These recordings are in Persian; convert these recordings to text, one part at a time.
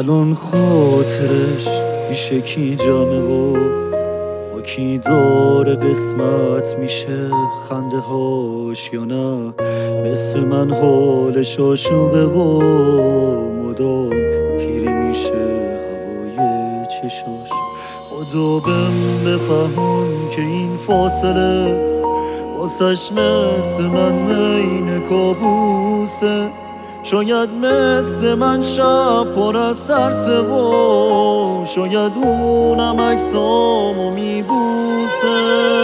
الان خاطرش پیش کی جمعه و با کی داره قسمت میشه خنده هاش یا نه مثل من حالش آشوبه و مدام پیری میشه هوای چشاش. خدا بهم بفهمون که این فاصله واسش مثل من عین کابوسه، شاید مثل من شب پر از ترسه و شاید اونم عکسامو میبوسه.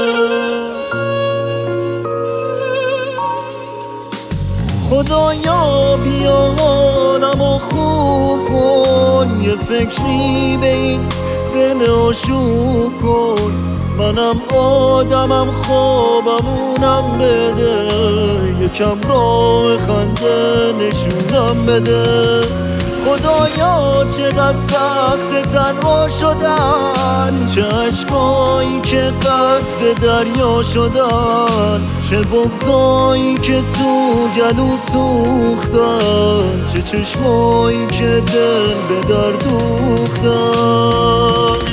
خدایا بیا حالمو خوب کن، یه فکری به این ذهن آشوب کن. منم آدمم خوابمونم بده، یکم راه خنده نشونم بده. خدایا چقدر سخت تنها شدن، چه عشقایی که قد دریا شدن، چه بغضایی که تو گلو سوختن، چه چشمایی که دل به در دوختن.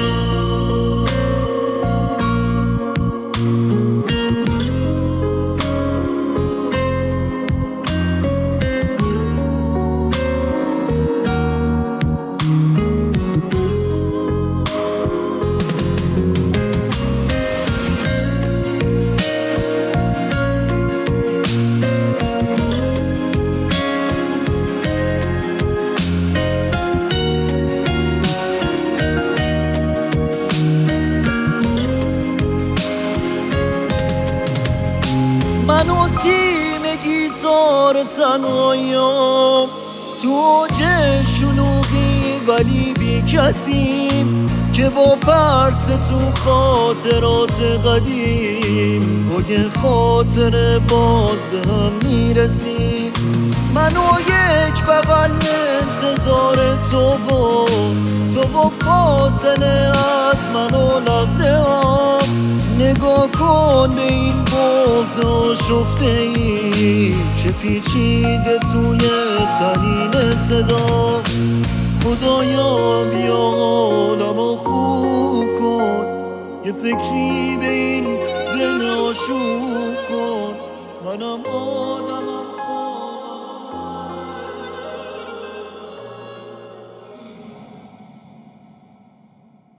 من و سیم گیتار تنهاییم تو اوج شلوغی ولی بی کسیم، که با پرس تو خاطرات قدیم با یه خاطر باز به هم میرسیم. من و یک بغل انتظار تو و فاصله از من و لحظه ها. نگاه کن به این بغض آشفته ای که پیچیده توی طنین صدا. خدایا بیا حالمو خوب کن، یه فکری به این ذهن آشوب کن. منم آدمم